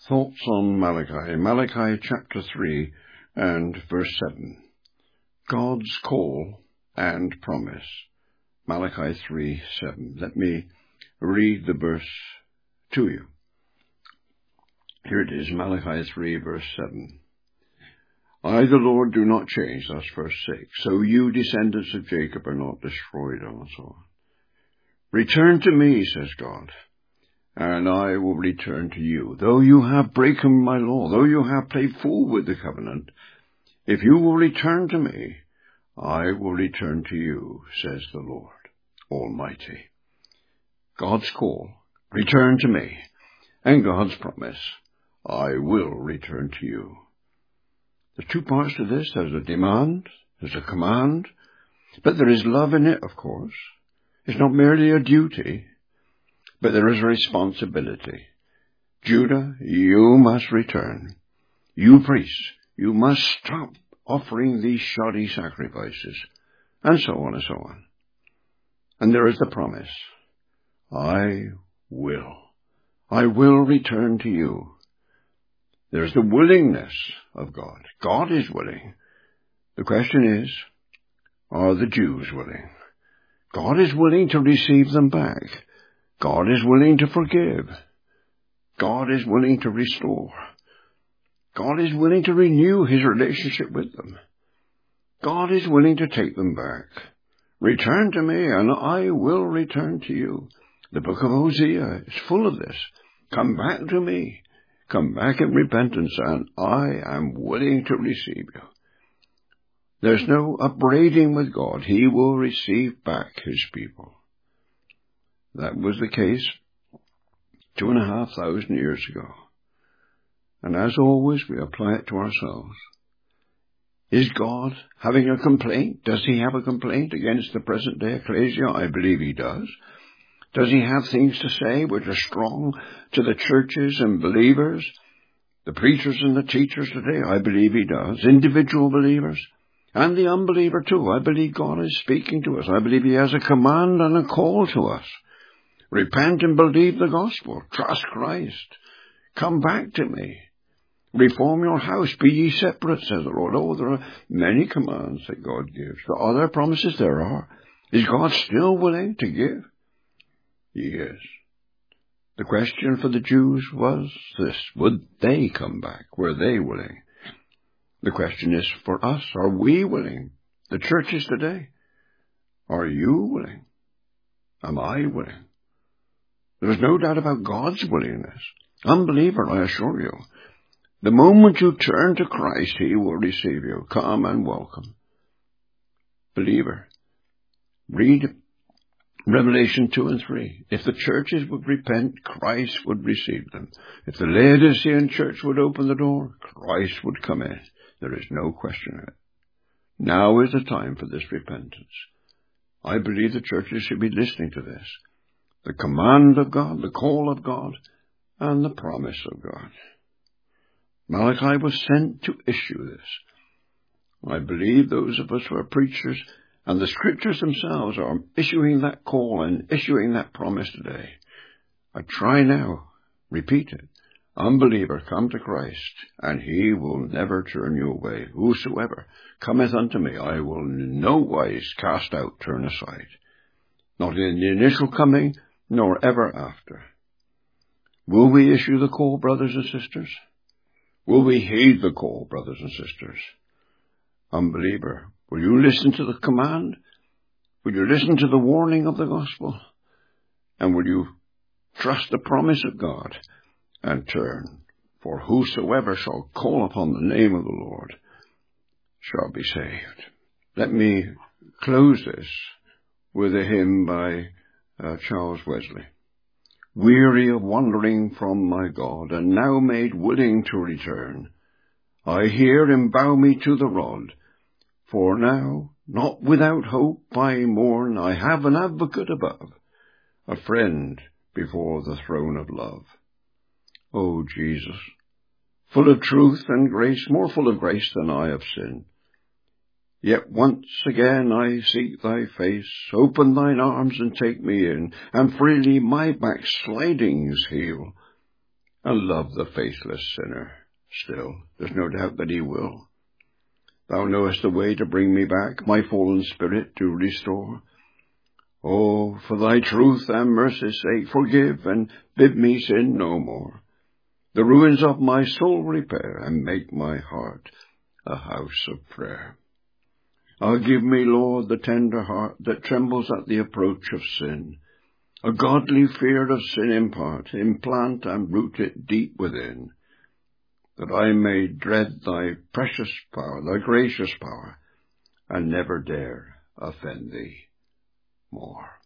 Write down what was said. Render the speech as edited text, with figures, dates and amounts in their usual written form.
Thoughts on Malachi. Malachi chapter 3 and verse 7. God's call and promise. Malachi 3:7. Let me read the verse to you. Here it is, Malachi 3 verse 7. I, the Lord, do not change. That's verse 6. So you, descendants of Jacob, are not destroyed, and so on. Return to me, says God, and I will return to you. Though you have broken my law, though you have played fool with the covenant, if you will return to me, I will return to you, says the Lord Almighty. God's call, return to me, and God's promise, I will return to you. There's two parts to this. There's a demand, there's a command, but there is love in it, of course. It's not merely a duty, but there is a responsibility. Judah, you must return. You priests, you must stop offering these shoddy sacrifices, and so on and so on. And there is the promise. I will return to you. There's the willingness of God. God is willing. The question is, are the Jews willing? God is willing to receive them back. God is willing to forgive. God is willing to restore. God is willing to renew his relationship with them. God is willing to take them back. Return to me, and I will return to you. The book of Hosea is full of this. Come back to me. Come back in repentance, and I am willing to receive you. There's no upbraiding with God. He will receive back his people. That was the case 2,500 years ago. And as always, we apply it to ourselves. Is God having a complaint? Does he have a complaint against the present day ecclesia? I believe he does. Does he have things to say which are strong to the churches and believers, the preachers and the teachers today? I believe he does. Individual believers and the unbeliever too. I believe God is speaking to us. I believe he has a command and a call to us. Repent and believe the gospel. Trust Christ. Come back to me. Reform your house. Be ye separate, says the Lord. Oh, there are many commands that God gives. There are other promises. There are. Is God still willing to give? He is. The question for the Jews was this. Would they come back? Were they willing? The question is for us. Are we willing? The churches today. Are you willing? Am I willing? There's no doubt about God's willingness. Unbeliever, I assure you. The moment you turn to Christ, he will receive you. Come and welcome. Believer, read Revelation 2 and 3. If the churches would repent, Christ would receive them. If the Laodicean church would open the door, Christ would come in. There is no question of it. Now is the time for this repentance. I believe the churches should be listening to this. The command of God, the call of God, and the promise of God. Malachi was sent to issue this. I believe those of us who are preachers and the scriptures themselves are issuing that call and issuing that promise today. I try now, repeat it. Unbeliever, come to Christ, and he will never turn you away. Whosoever cometh unto me, I will in no wise cast out, turn aside. Not in the initial coming, nor ever after. Will we issue the call, brothers and sisters? Will we heed the call, brothers and sisters? Unbeliever, will you listen to the command? Will you listen to the warning of the gospel? And will you trust the promise of God and turn? For whosoever shall call upon the name of the Lord shall be saved. Let me close this with a hymn by Charles Wesley. Weary of wandering from my God, and now made willing to return, I hear him bow me to the rod. For now, not without hope I mourn, I have an advocate above, a friend before the throne of love. O Jesus, full of truth and grace, more full of grace than I of sin, yet once again I seek thy face. Open thine arms and take me in, and freely my backslidings heal. and love the faithless sinner still. There's no doubt that he will. Thou knowest the way to bring me back, my fallen spirit to restore. Oh, for thy truth and mercy's sake, forgive and bid me sin no more. The ruins of my soul repair, and make my heart a house of prayer. Give me, Lord, the tender heart that trembles at the approach of sin. A godly fear of sin impart, implant and root it deep within, that I may dread thy precious power, thy gracious power, and never dare offend thee more.